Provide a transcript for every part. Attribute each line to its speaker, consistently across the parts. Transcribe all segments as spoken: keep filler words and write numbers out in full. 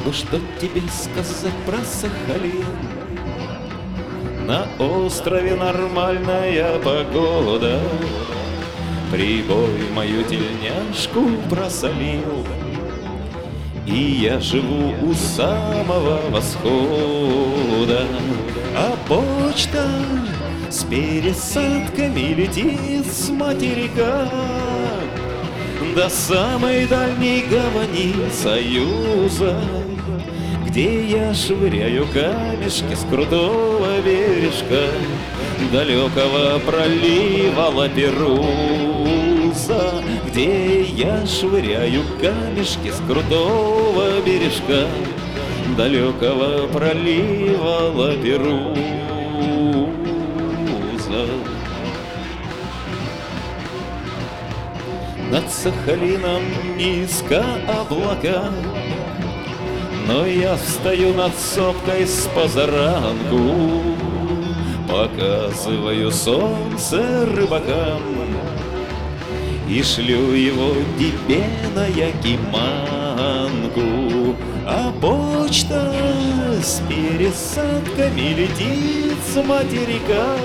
Speaker 1: Ну что тебе сказать про Сахалин? На острове нормальная погода, прибой мою тельняшку просолил, и я живу у самого восхода. А почта с пересадками летит с материка до самой дальней гавани Союза, где я швыряю камешки с крутого бережка далекого пролива Лаперуза, где я швыряю камешки с крутого бережка далекого пролива Лаперуза. Над Сахалином низко облака, но я встаю над сопкой с позаранку, показываю солнце рыбакам и шлю его тебе на Якиманку. А почта с пересадками летит с материка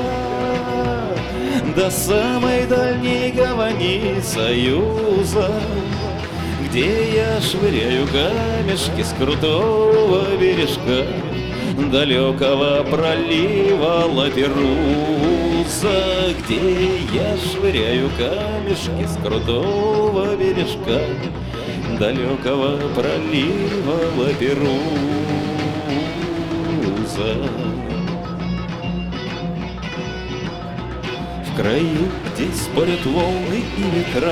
Speaker 1: до самой дальней гавани Союза, где я швыряю камешки с крутого бережка далекого пролива Лаперуза, где я швыряю камешки с крутого бережка далекого пролива Лаперуза. В краю, где спорят волны и ветра,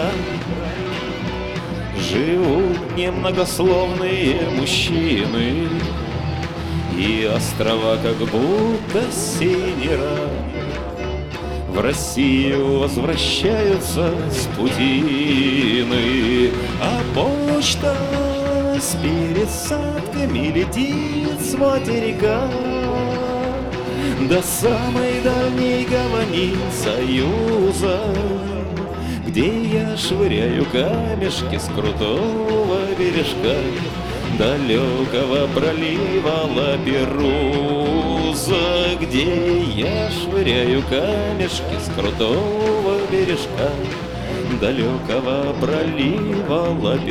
Speaker 1: живут немногословные мужчины, и острова как будто синера в Россию возвращаются с путины. А почта с пересадками летит с материка до самой дальней гавани Союза, где я швыряю камешки с крутого бережка далекого пролива Лаперуза, где я швыряю камешки с крутого бережка далекого пролива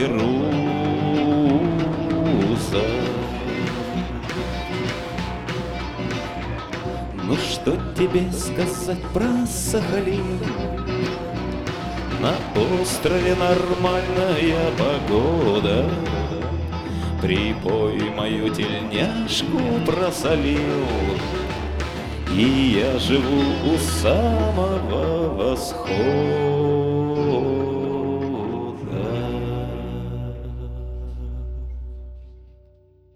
Speaker 1: Лаперуза. Ну что тебе сказать про Сахалин? На острове нормальная погода, припой мою тельняшку просолил, и я живу у самого восхода.